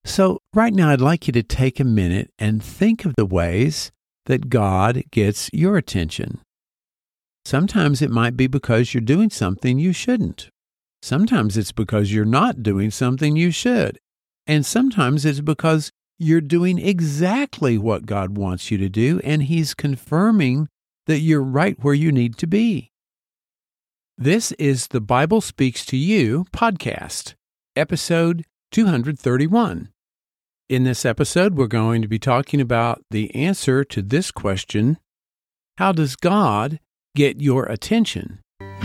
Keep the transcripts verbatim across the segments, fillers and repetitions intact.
So right now, I'd like you to take a minute and think of the ways that God gets your attention. Sometimes it might be because you're doing something you shouldn't. Sometimes it's because you're not doing something you should. And sometimes it's because you're doing exactly what God wants you to do, and He's confirming that you're right where you need to be. This is the Bible Speaks to You podcast, episode two hundred thirty-one. In this episode, we're going to be talking about the answer to this question: how does God get your attention?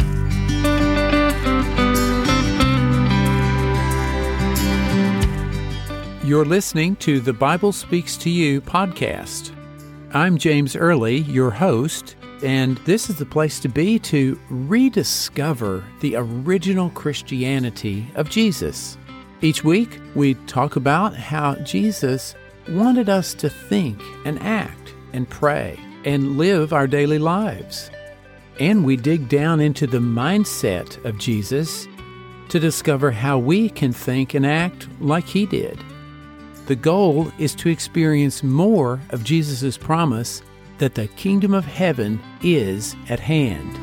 You're listening to the Bible Speaks to You podcast. I'm James Early, your host, and this is the place to be to rediscover the original Christianity of Jesus. Each week, we talk about how Jesus wanted us to think and act and pray and live our daily lives. And we dig down into the mindset of Jesus to discover how we can think and act like He did. The goal is to experience more of Jesus' promise that the kingdom of heaven is at hand.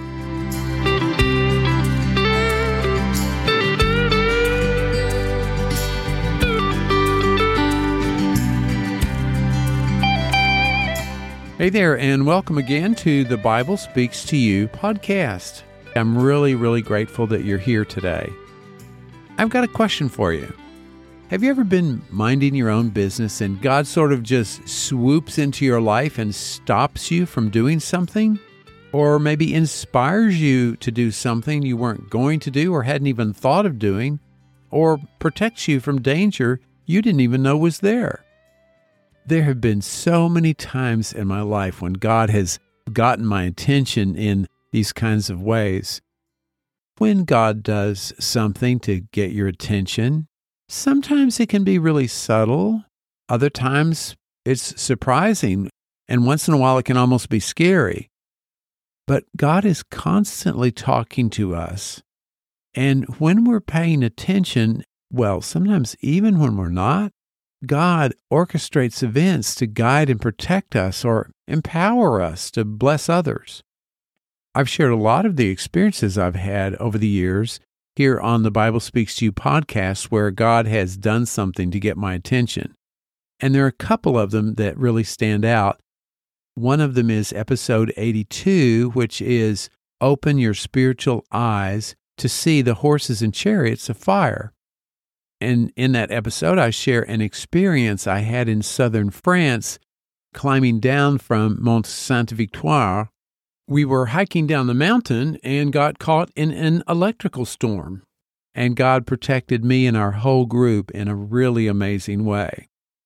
Hey there, and welcome again to the Bible Speaks to You podcast. I'm really, really grateful that you're here today. I've got a question for you. Have you ever been minding your own business and God sort of just swoops into your life and stops you from doing something? Or maybe inspires you to do something you weren't going to do or hadn't even thought of doing? Or protects you from danger you didn't even know was there? There have been so many times in my life when God has gotten my attention in these kinds of ways. When God does something to get your attention, sometimes it can be really subtle. Other times it's surprising, and once in a while it can almost be scary. But God is constantly talking to us. And when we're paying attention, well, sometimes even when we're not, God orchestrates events to guide and protect us or empower us to bless others. I've shared a lot of the experiences I've had over the years here on the Bible Speaks to You podcast where God has done something to get my attention. And there are a couple of them that really stand out. One of them is episode eighty-two, which is Open Your Spiritual Eyes to See the Horses and Chariots of Fire. And in that episode, I share an experience I had in southern France, climbing down from Mont Sainte-Victoire. We were hiking down the mountain and got caught in an electrical storm. And God protected me and our whole group in a really amazing way.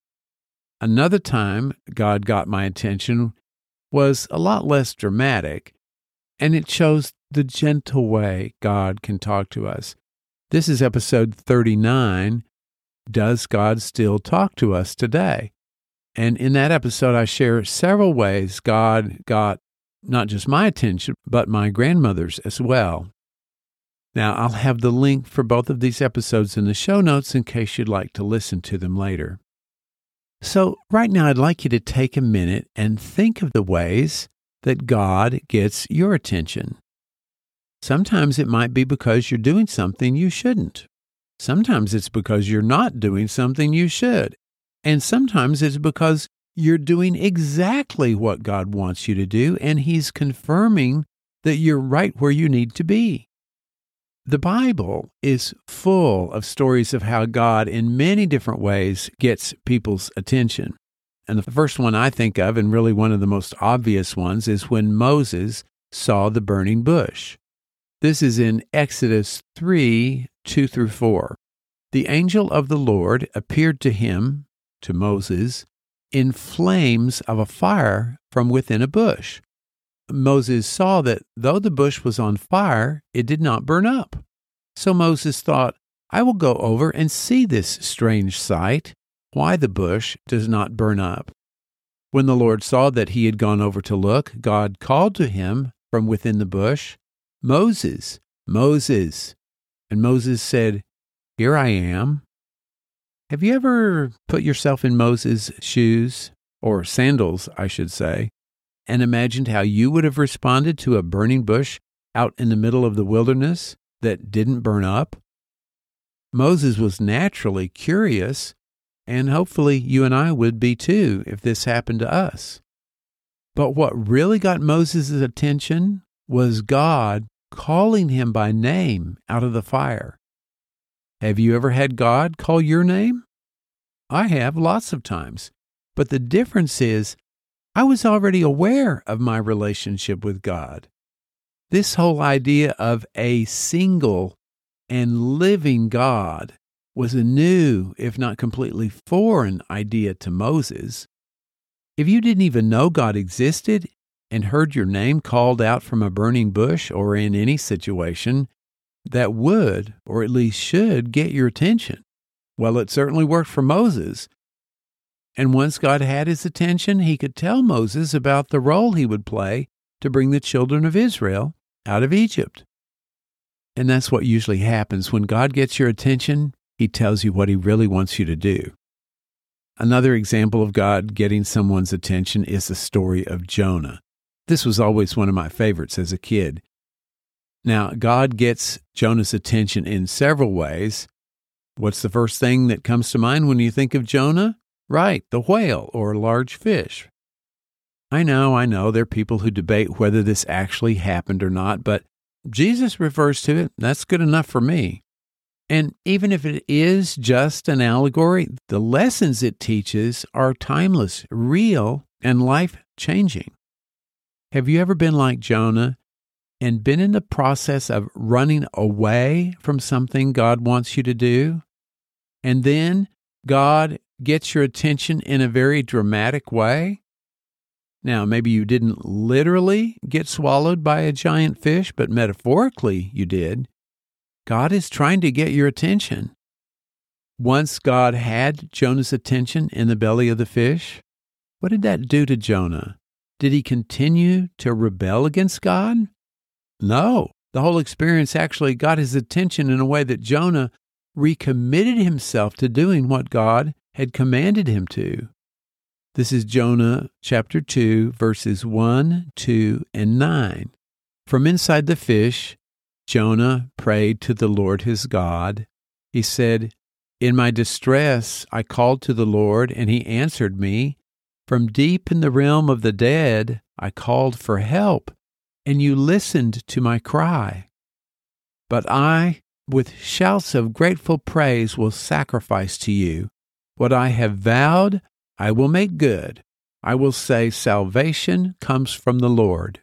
Another time God got my attention was a lot less dramatic, and it shows the gentle way God can talk to us. This is episode thirty-nine, Does God Still Talk to Us Today? And in that episode, I share several ways God got not just my attention, but my grandmother's as well. Now, I'll have the link for both of these episodes in the show notes in case you'd like to listen to them later. So right now, I'd like you to take a minute and think of the ways that God gets your attention. Sometimes it might be because you're doing something you shouldn't. Sometimes it's because you're not doing something you should. And sometimes it's because you're doing exactly what God wants you to do, and He's confirming that you're right where you need to be. The Bible is full of stories of how God, in many different ways, gets people's attention. And the first one I think of, and really one of the most obvious ones, is when Moses saw the burning bush. This is in Exodus three, two through four. The angel of the Lord appeared to him, to Moses, in flames of a fire from within a bush. Moses saw that though the bush was on fire, it did not burn up. So Moses thought, I will go over and see this strange sight, why the bush does not burn up. When the Lord saw that he had gone over to look, God called to him from within the bush, Moses, Moses. And Moses said, Here I am. Have you ever put yourself in Moses' shoes, or sandals, I should say, and imagined how you would have responded to a burning bush out in the middle of the wilderness that didn't burn up? Moses was naturally curious, and hopefully you and I would be too if this happened to us. But what really got Moses' attention was God calling him by name out of the fire. Have you ever had God call your name? I have lots of times. But the difference is, I was already aware of my relationship with God. This whole idea of a single and living God was a new, if not completely foreign, idea to Moses. If you didn't even know God existed and heard your name called out from a burning bush or in any situation, that would, or at least should, get your attention. Well, it certainly worked for Moses. And once God had his attention, he could tell Moses about the role he would play to bring the children of Israel out of Egypt. And that's what usually happens. When God gets your attention, he tells you what he really wants you to do. Another example of God getting someone's attention is the story of Jonah. This was always one of my favorites as a kid. Now, God gets Jonah's attention in several ways. What's the first thing that comes to mind when you think of Jonah? Right, the whale or large fish. I know, I know, there are people who debate whether this actually happened or not, but Jesus refers to it. That's good enough for me. And even if it is just an allegory, the lessons it teaches are timeless, real, and life-changing. Have you ever been like Jonah and been in the process of running away from something God wants you to do? And then God gets your attention in a very dramatic way? Now, maybe you didn't literally get swallowed by a giant fish, but metaphorically you did. God is trying to get your attention. Once God had Jonah's attention in the belly of the fish, what did that do to Jonah? Did he continue to rebel against God? No. The whole experience actually got his attention in a way that Jonah recommitted himself to doing what God had commanded him to. This is Jonah chapter two, verses one, two, and nine. From inside the fish, Jonah prayed to the Lord his God. He said, "In my distress I called to the Lord, and he answered me. From deep in the realm of the dead I called for help, and you listened to my cry. But I, with shouts of grateful praise, will sacrifice to you. What I have vowed, I will make good. I will say salvation comes from the Lord."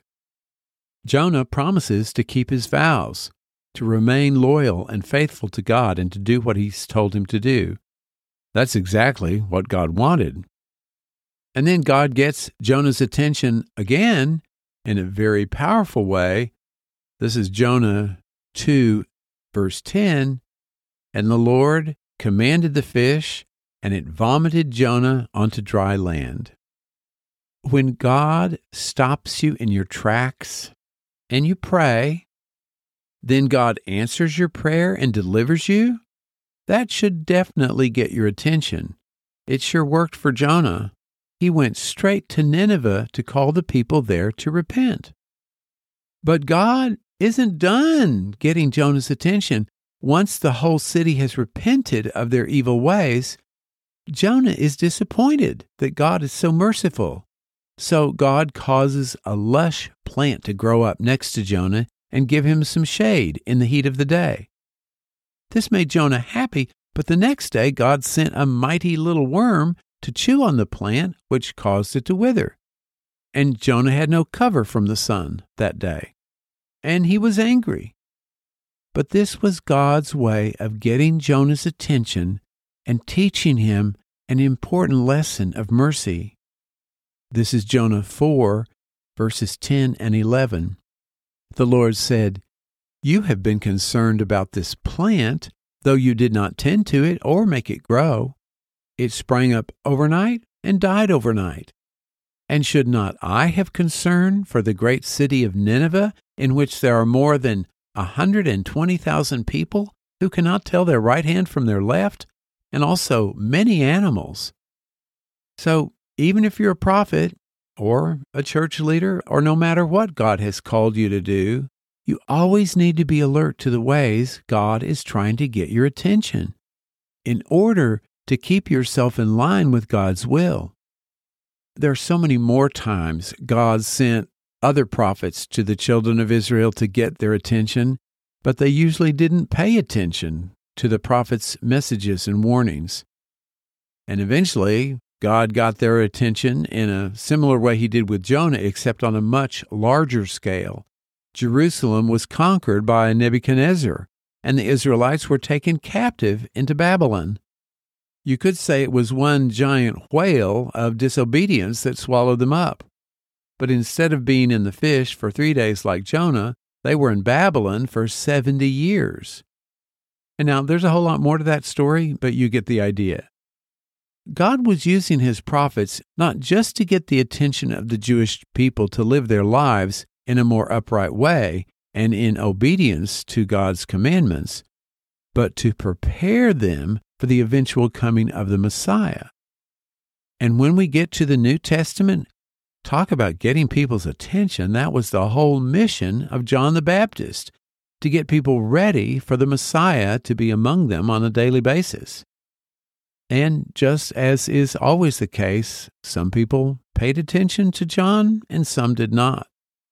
Jonah promises to keep his vows, to remain loyal and faithful to God and to do what he's told him to do. That's exactly what God wanted. And then God gets Jonah's attention again in a very powerful way. This is Jonah two, verse ten. "And the Lord commanded the fish, and it vomited Jonah onto dry land." When God stops you in your tracks and you pray, then God answers your prayer and delivers you, that should definitely get your attention. It sure worked for Jonah. He went straight to Nineveh to call the people there to repent. But God isn't done getting Jonah's attention. Once the whole city has repented of their evil ways, Jonah is disappointed that God is so merciful. So God causes a lush plant to grow up next to Jonah and give him some shade in the heat of the day. This made Jonah happy, but the next day God sent a mighty little worm to chew on the plant, which caused it to wither. And Jonah had no cover from the sun that day, and he was angry. But this was God's way of getting Jonah's attention and teaching him an important lesson of mercy. This is Jonah four, verses ten and eleven. The Lord said, "You have been concerned about this plant, though you did not tend to it or make it grow. It sprang up overnight and died overnight. And should not I have concern for the great city of Nineveh, in which there are more than a hundred and twenty thousand people who cannot tell their right hand from their left, and also many animals. So even if you're a prophet or a church leader, or no matter what God has called you to do, you always need to be alert to the ways God is trying to get your attention in order to keep yourself in line with God's will. There are so many more times God sent other prophets to the children of Israel to get their attention, but they usually didn't pay attention to the prophet's messages and warnings. And eventually, God got their attention in a similar way he did with Jonah, except on a much larger scale. Jerusalem was conquered by Nebuchadnezzar, and the Israelites were taken captive into Babylon. You could say it was one giant whale of disobedience that swallowed them up. But instead of being in the fish for three days like Jonah, they were in Babylon for seventy years. And now there's a whole lot more to that story, but you get the idea. God was using his prophets not just to get the attention of the Jewish people to live their lives in a more upright way and in obedience to God's commandments, but to prepare them for the eventual coming of the Messiah. And when we get to the New Testament, talk about getting people's attention. That was the whole mission of John the Baptist, to get people ready for the Messiah to be among them on a daily basis. And just as is always the case, some people paid attention to John and some did not.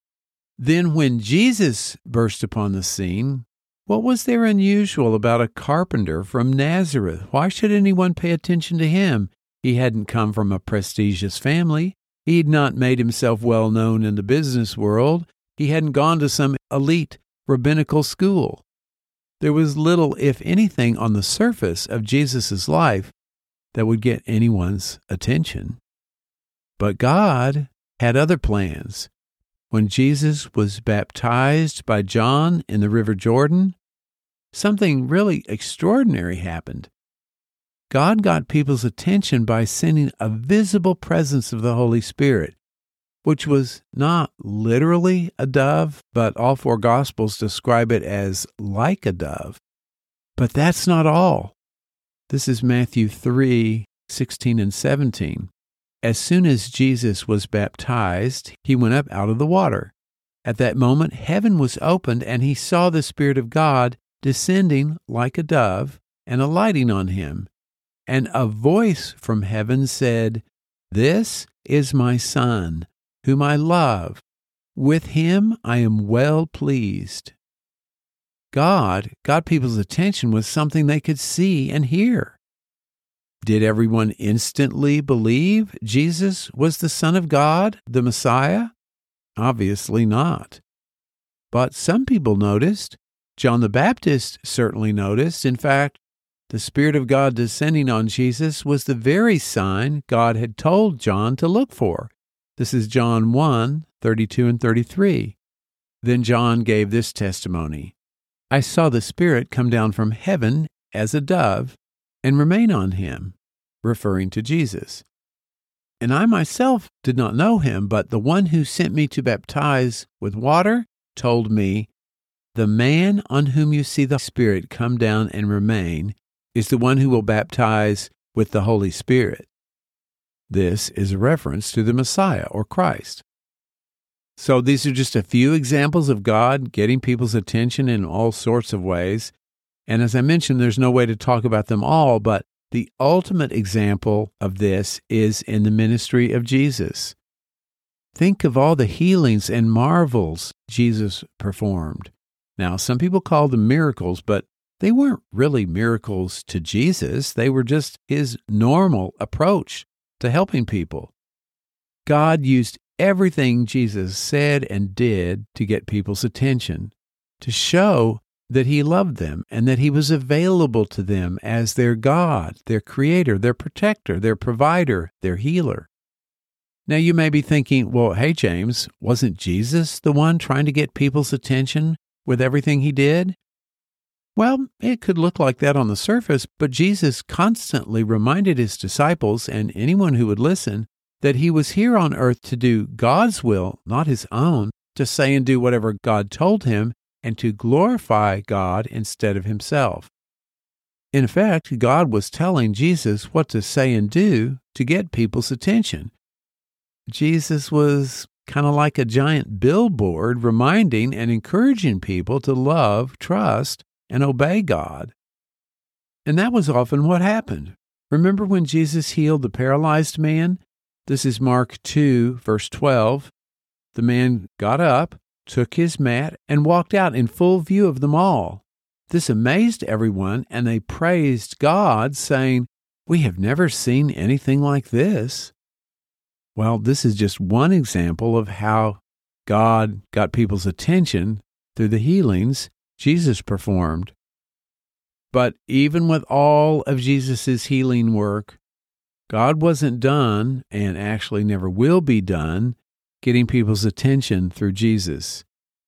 Then when Jesus burst upon the scene, what was there unusual about a carpenter from Nazareth? Why should anyone pay attention to him? He hadn't come from a prestigious family. He had not made himself well known in the business world. He hadn't gone to some elite rabbinical school. There was little, if anything, on the surface of Jesus' life that would get anyone's attention. But God had other plans. When Jesus was baptized by John in the River Jordan, something really extraordinary happened. God got people's attention by sending a visible presence of the Holy Spirit, which was not literally a dove, but all four Gospels describe it as like a dove. But that's not all. This is Matthew three, sixteen and seventeen. As soon as Jesus was baptized, he went up out of the water. At that moment, heaven was opened, and he saw the Spirit of God descending like a dove and alighting on him. And a voice from heaven said, "This is my Son, whom I love. With him I am well pleased." God got people's attention with something they could see and hear. Did everyone instantly believe Jesus was the Son of God, the Messiah? Obviously not. But some people noticed. John the Baptist certainly noticed. In fact, the Spirit of God descending on Jesus was the very sign God had told John to look for. This is John one, thirty-two and thirty-three. Then John gave this testimony. "I saw the Spirit come down from heaven as a dove and remain on him," referring to Jesus. "And I myself did not know him, but the one who sent me to baptize with water told me, 'The man on whom you see the Spirit come down and remain is the one who will baptize with the Holy Spirit.'" This is a reference to the Messiah or Christ. So these are just a few examples of God getting people's attention in all sorts of ways. And as I mentioned, there's no way to talk about them all, but the ultimate example of this is in the ministry of Jesus. Think of all the healings and marvels Jesus performed. Now, some people call them miracles, but they weren't really miracles to Jesus. They were just his normal approach to helping people. God used everything Jesus said and did to get people's attention, to show that he loved them and that he was available to them as their God, their creator, their protector, their provider, their healer. Now you may be thinking, well, hey, James, wasn't Jesus the one trying to get people's attention with everything he did? Well, it could look like that on the surface, but Jesus constantly reminded his disciples and anyone who would listen that he was here on earth to do God's will, not his own, to say and do whatever God told him, and to glorify God instead of himself. In effect, God was telling Jesus what to say and do to get people's attention. Jesus was kind of like a giant billboard reminding and encouraging people to love, trust, and obey God. And that was often what happened. Remember when Jesus healed the paralyzed man? This is Mark two, verse twelve. The man got up, took his mat, and walked out in full view of them all. This amazed everyone, and they praised God, saying, "We have never seen anything like this." Well, this is just one example of how God got people's attention through the healings Jesus performed. But even with all of Jesus' healing work, God wasn't done, and actually never will be done, getting people's attention through Jesus.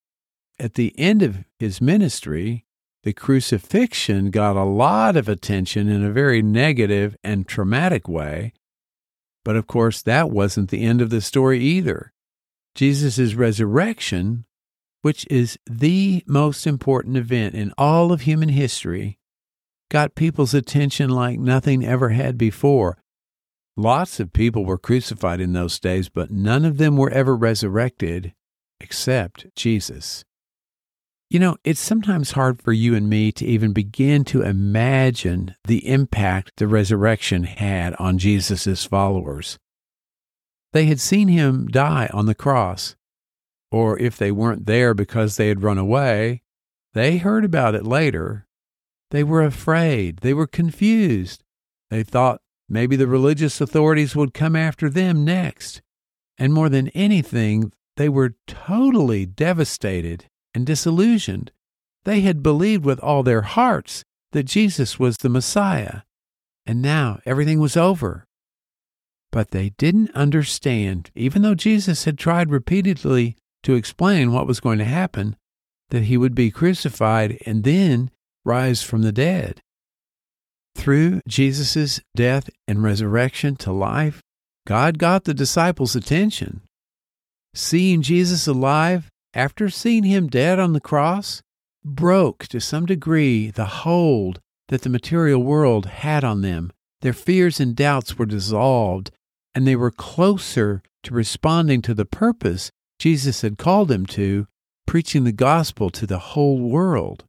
At the end of his ministry, the crucifixion got a lot of attention in a very negative and traumatic way. But of course, that wasn't the end of the story either. Jesus' resurrection, which is the most important event in all of human history, got people's attention like nothing ever had before. Lots of people were crucified in those days, but none of them were ever resurrected except Jesus. You know, it's sometimes hard for you and me to even begin to imagine the impact the resurrection had on Jesus' followers. They had seen him die on the cross, or if they weren't there because they had run away, they heard about it later. They were afraid. They were confused. They thought maybe the religious authorities would come after them next. And more than anything, they were totally devastated and disillusioned. They had believed with all their hearts that Jesus was the Messiah, and now everything was over. But they didn't understand, even though Jesus had tried repeatedly to explain what was going to happen, that he would be crucified and then rise from the dead. Through Jesus' death and resurrection to life, God got the disciples' attention. Seeing Jesus alive after seeing him dead on the cross broke to some degree the hold that the material world had on them. Their fears and doubts were dissolved, and they were closer to responding to the purpose Jesus had called them to, preaching the gospel to the whole world.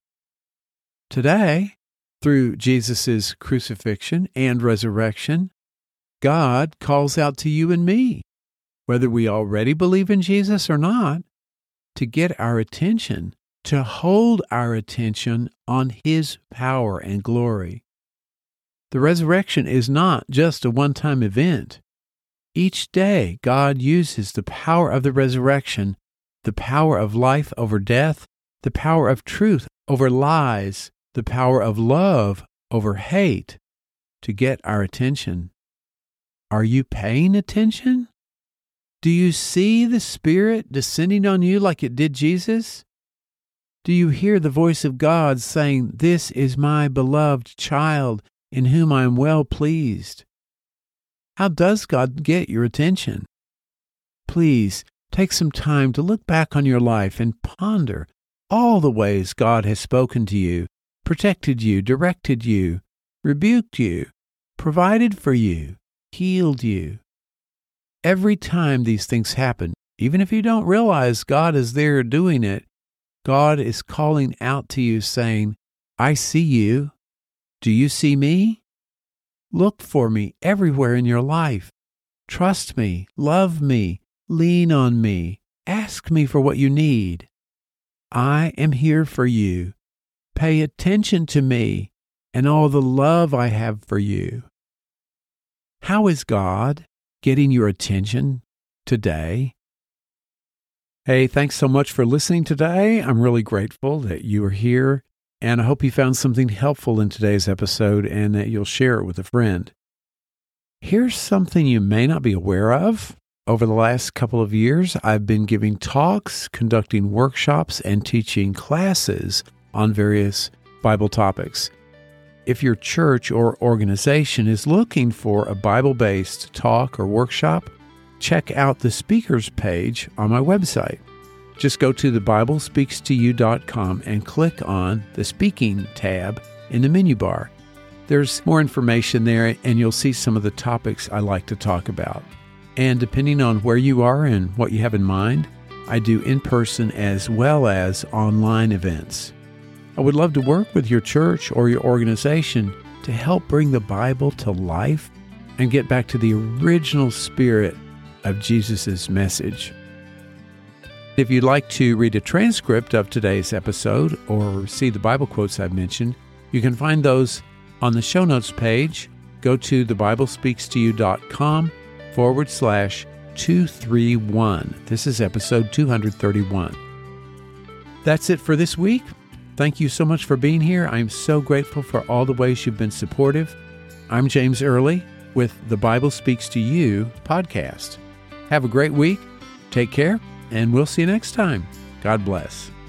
Today, through Jesus' crucifixion and resurrection, God calls out to you and me, whether we already believe in Jesus or not, to get our attention, to hold our attention on his power and glory. The resurrection is not just a one-time event. Each day, God uses the power of the resurrection, the power of life over death, the power of truth over lies, the power of love over hate, to get our attention. Are you paying attention? Do you see the Spirit descending on you like it did Jesus? Do you hear the voice of God saying, "This is my beloved child, in whom I am well pleased"? How does God get your attention? Please take some time to look back on your life and ponder all the ways God has spoken to you, protected you, directed you, rebuked you, provided for you, healed you. Every time these things happen, even if you don't realize God is there doing it, God is calling out to you saying, "I see you. Do you see me? Look for me everywhere in your life. Trust me, love me, lean on me, ask me for what you need. I am here for you. Pay attention to me and all the love I have for you." How is God getting your attention today? Hey, thanks so much for listening today. I'm really grateful that you are here, and I hope you found something helpful in today's episode and that you'll share it with a friend. Here's something you may not be aware of. Over the last couple of years, I've been giving talks, conducting workshops, and teaching classes on various Bible topics. If your church or organization is looking for a Bible-based talk or workshop, check out the speakers page on my website. Just go to the bible speaks to you dot com and click on the Speaking tab in the menu bar. There's more information there, and you'll see some of the topics I like to talk about. And depending on where you are and what you have in mind, I do in-person as well as online events. I would love to work with your church or your organization to help bring the Bible to life and get back to the original spirit of Jesus' message. If you'd like to read a transcript of today's episode or see the Bible quotes I've mentioned, you can find those on the show notes page. Go to thebiblespeakstoyou.com forward slash 231. This is episode two thirty-one. That's it for this week. Thank you so much for being here. I'm so grateful for all the ways you've been supportive. I'm James Early with the Bible Speaks to You podcast. Have a great week. Take care, and we'll see you next time. God bless.